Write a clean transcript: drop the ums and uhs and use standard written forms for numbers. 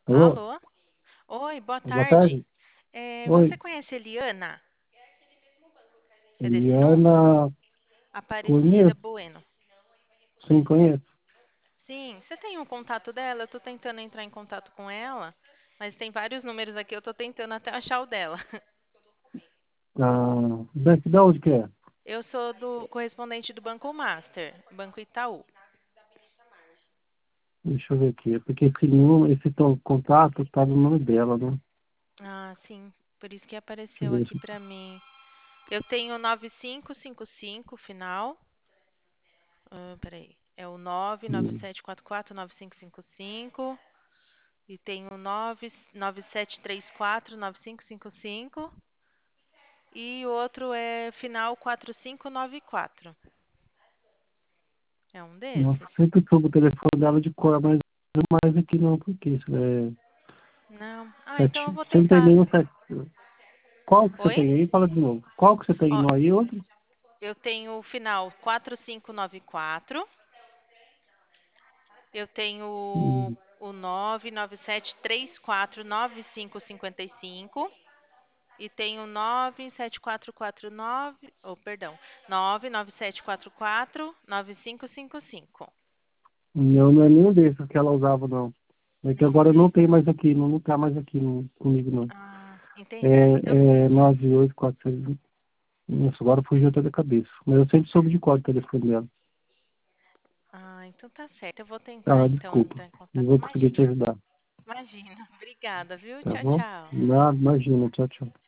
Alô? Alô? Oi, boa Boa tarde. tarde. Você Oi, conhece Eliana? É desse número? Eliana, Aparecida conheço? Bueno. Sim, conheço. Sim, você tem um contato dela? Eu tô tentando entrar em contato com ela, mas tem vários números aqui, eu tô tentando até achar o dela. Ah, da onde que é? Eu sou do correspondente do Banco Master, Banco Itaú. Deixa eu ver aqui. É porque esse contato tá no nome dela, né? Ah, sim, por isso que Deixa eu apareceu ver aqui se... pra mim. Eu tenho 9555 final. Peraí. É o Hum. 997449555. E tem o 997349555. E o outro é final 4594. É um Nossa, desses? sempre soube o telefone dela de cor, mas não mais aqui não, porque isso é Não. Ah, então eu sete... vou Você não tem tentar. nenhum sete... Qual que você Oi? tem aí? Fala de novo. Qual que você tem Ó, no aí? Outro? eu tenho o final 4594. Eu tenho Hum. o 997349555. E tem o 97449, oh, perdão, 997449555. Não é nenhum desses que ela usava, não. É que Nenhum agora não desses. tem mais aqui, não tá mais aqui comigo, não. Ah, É, entendi. 9846. Nossa, agora fugiu até da cabeça. Mas eu sempre soube de qual o telefone dela. Então tá certo. Eu vou tentar Ah, então desculpa. entrar em Não contato. vou conseguir te Imagina, ajudar. imagina. Obrigada, viu? Tá Tchau, bom? tchau. Nada, imagina. Tchau, tchau.